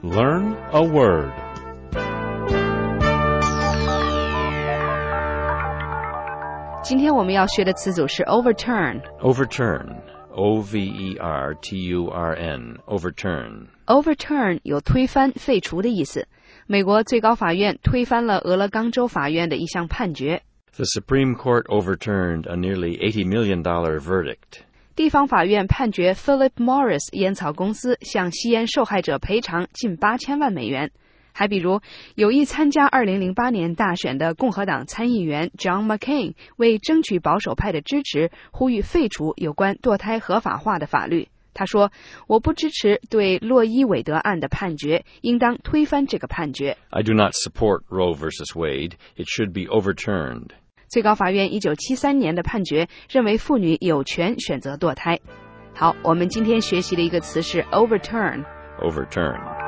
Learn a word. 今天我们要学的词组是 overturn. Overturn. O-V-E-R-T-U-R-N. Overturn. Overturn 有推翻、废除的意思。美国最高法院推翻了俄勒冈州法院的一项判决。 The Supreme Court overturned a nearly $80 million verdict. 地方法院判决 Philip Morris 烟草公司向吸烟受害者赔偿近8000万美元。还比如，有意参加2008年大选的共和党参议员 John McCain 为争取保守派的支持，呼吁废除有关堕胎合法化的法律。他说，我不支持对洛伊韦德案的判决，应当推翻这个判决。 I do not support Roe v. Wade. It should be overturned. 最高法院1973年的判决认为妇女有权选择堕胎。好，我们今天学习的一个词是 overturn。 Overturn.